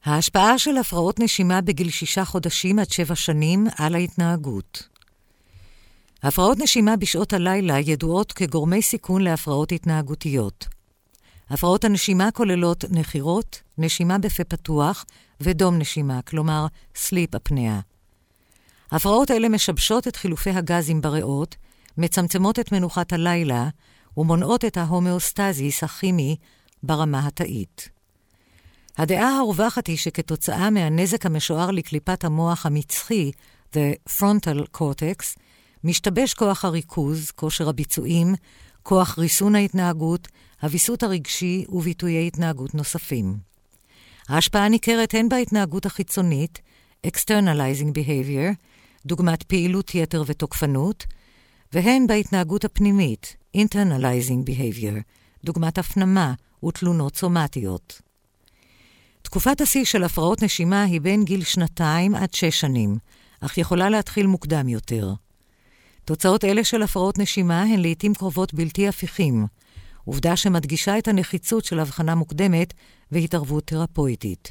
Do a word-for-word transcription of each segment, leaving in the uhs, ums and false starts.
ההשפעה של הפרעות נשימה בגיל שישה חודשים עד שבע שנים על ההתנהגות. הפרעות נשימה בשעות הלילה ידועות כגורמי סיכון להפרעות התנהגותיות. הפרעות הנשימה כוללות נחירות, נשימה בפה פתוח ודום נשימה, כלומר סליפ אפניה. הפרעות אלה משבשות את חילופי הגזים בריאות, מצמצמות את מנוחת הלילה ומונעות את ההומאוסטזיס הכימי ברמה התאית. הדעה הרווחת היא שכתוצאה מהנזק המשוער לקליפת המוח המצחי, the frontal cortex, משתבש כוח הריכוז, כושר הביצועים, כוח ריסון ההתנהגות, הוויסות הרגשי וביטויי התנהגות נוספים. ההשפעה ניכרת הן בהתנהגות החיצונית, externalizing behavior, דוגמת פעילות יתר ותוקפנות, והן בהתנהגות הפנימית, internalizing behavior, דוגמת הפנמה ותלונות סומטיות. תקופת השיא של הפרעות נשימה היא בין גיל שנתיים עד שש שנים, אך יכולה להתחיל מוקדם יותר. תוצאות אלה של הפרעות נשימה הן לעתים קרובות בלתי הפיכים, עובדה שמדגישה את הנחיצות של הבחנה מוקדמת והתערבות תרפויטית.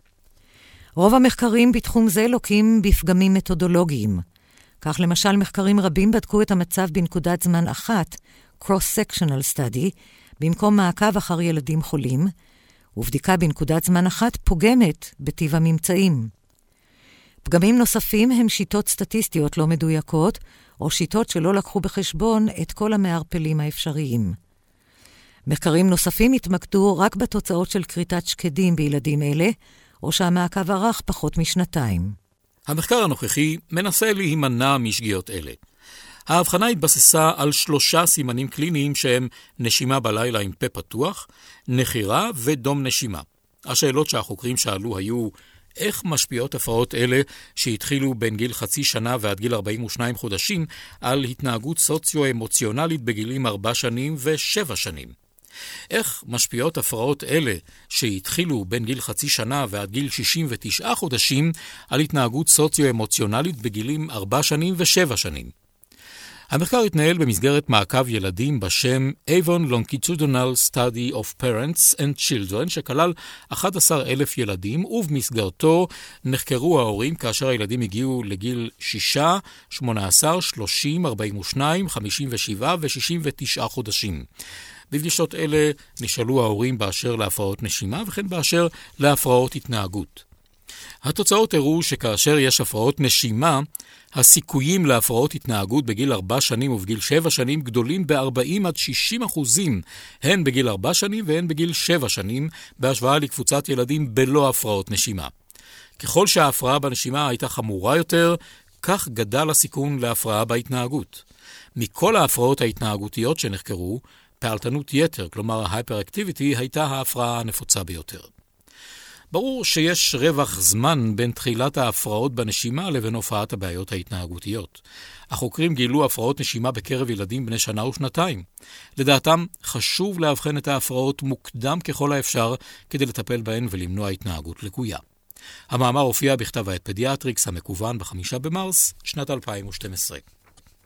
רוב המחקרים בתחום זה לוקים בפגמים מתודולוגיים. כך למשל מחקרים רבים בדקו את המצב בנקודת זמן אחת, cross-sectional study, במקום מעקב אחר ילדים חולים, ובדיקה בנקודת זמן אחת פוגמת בטיב הממצאים. פגמים נוספים הם שיטות סטטיסטיות לא מדויקות, או שיטות שלא לקחו בחשבון את כל המערפלים האפשריים. מחקרים נוספים התמקדו רק בתוצאות של קריטת שקדים בילדים אלה, או שהמעקב ארך פחות משנתיים. המחקר הנוכחי מנסה להימנע משגיאות אלה. ההבחנה התבססה על שלושה סימנים קליניים שהם נשימה בלילה עם פה פתוח, נחירה ודום נשימה. השאלות שהחוקרים שאלו היו, איך משפיעות הפרעות אלה שהתחילו בין גיל חצי שנה ועד גיל ארבעים ושניים חודשים על התנהגות סוציו-אמוציונלית בגילים ארבע שנים ושבע שנים? איך משפיעות הפרעות אלה שהתחילו בין גיל חצי שנה ועד גיל שישים ותשעה חודשים על התנהגות סוציו-אמוציונלית בגילים ארבע שנים ושבע שנים? המחקר התנהל במסגרת מעקב ילדים בשם Avon Longitudinal Study of Parents and Children, שכלל אחד עשר אלף ילדים, ובמסגרתו נחקרו ההורים כאשר הילדים הגיעו לגיל שישה, שמונה עשרה, שלושים, ארבעים ושתיים, חמישים ושבע ו-שישים ותשעה חודשים. בפגישות אלה נשאלו ההורים באשר להפרעות נשימה וכן באשר להפרעות התנהגות. התוצאות הראו שכאשר יש הפרעות נשימה, הסיכויים להפרעות התנהגות בגיל ארבע שנים ובגיל שבע שנים גדולים ב-ארבעים עד שישים אחוזים, הן בגיל ארבע שנים והן בגיל שבע שנים, בהשוואה לקבוצת ילדים בלא הפרעות נשימה. ככל שההפרעה בנשימה הייתה חמורה יותר, כך גדל הסיכון להפרעה בהתנהגות. מכל ההפרעות ההתנהגותיות שנחקרו, פעלתנות יתר, כלומר ההייפר-אקטיביטי, הייתה ההפרעה הנפוצה ביותר. ברור שיש רווח זמן בין תחילת ההפרעות בנשימה לבין הופעת הבעיות ההתנהגותיות. החוקרים גילו הפרעות נשימה בקרב ילדים בני שנה ושנתיים. לדעתם, חשוב להבחן את ההפרעות מוקדם ככל האפשר כדי לטפל בהן ולמנוע התנהגות לקויה. המאמר הופיע בכתב העת פדיאטריקס המקוון בחמישה במרס שנת אלפיים ושתים עשרה.